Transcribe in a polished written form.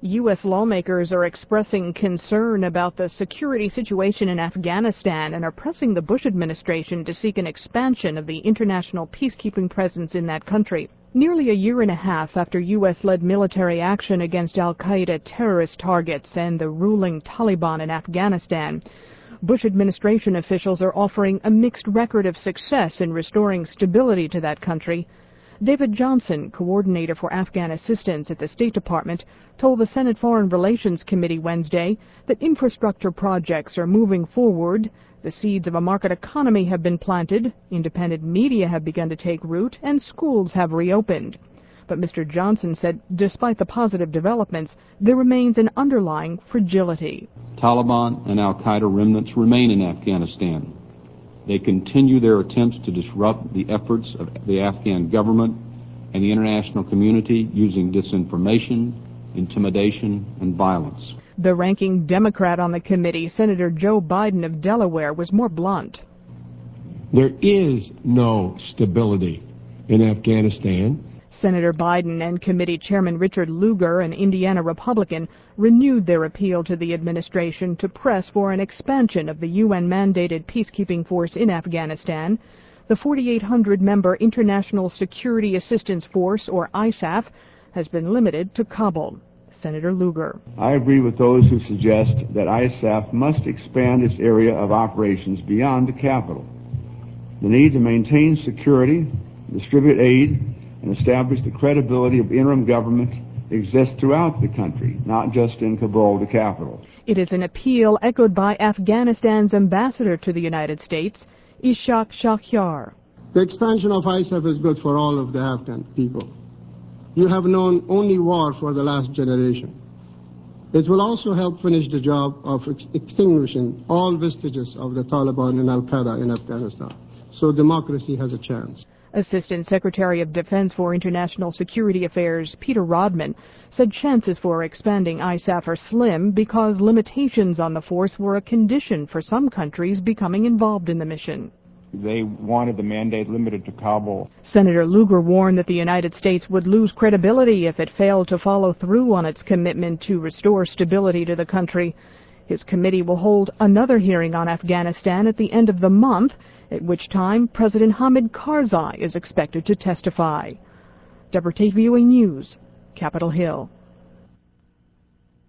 U.S. lawmakers are expressing concern about the security situation in Afghanistan and are pressing the Bush administration to seek an expansion of the international peacekeeping presence in that country. Nearly a year and a half after U.S.-led military action against al-Qaeda terrorist targets and the ruling Taliban in Afghanistan, Bush administration officials are offering a mixed record of success in restoring stability to that country. David Johnson, coordinator for Afghan assistance at the State Department, told the Senate Foreign Relations Committee Wednesday that infrastructure projects are moving forward, the seeds of a market economy have been planted, independent media have begun to take root, and schools have reopened. But Mr. Johnson said despite the positive developments, there remains an underlying fragility. Taliban and al-Qaeda remnants remain in Afghanistan. They continue their attempts to disrupt the efforts of the Afghan government and the international community using disinformation, intimidation, and violence. The ranking Democrat on the committee, Senator Joe Biden of Delaware, was more blunt. There is no stability in Afghanistan. Senator Biden and committee chairman Richard Lugar, an Indiana Republican, renewed their appeal to the administration to press for an expansion of the UN-mandated peacekeeping force in Afghanistan. The 4,800-member International Security Assistance Force, or ISAF, has been limited to Kabul. Senator Lugar. I agree with those who suggest that ISAF must expand its area of operations beyond the capital. The need to maintain security, distribute aid, and establish the credibility of interim government exists throughout the country, not just in Kabul, the capital. It is an appeal echoed by Afghanistan's ambassador to the United States, Ishaq Shahryar. The expansion of ISAF is good for all of the Afghan people. You have known only war for the last generation. It will also help finish the job of extinguishing all vestiges of the Taliban and al-Qaeda in Afghanistan. So democracy has a chance. Assistant Secretary of Defense for International Security Affairs Peter Rodman said chances for expanding ISAF are slim because limitations on the force were a condition for some countries becoming involved in the mission. They wanted the mandate limited to Kabul. Senator Lugar warned that the United States would lose credibility if it failed to follow through on its commitment to restore stability to the country. His committee will hold another hearing on Afghanistan at the end of the month, at which time President Hamid Karzai is expected to testify. Deborah Tate, VOA News, Capitol Hill.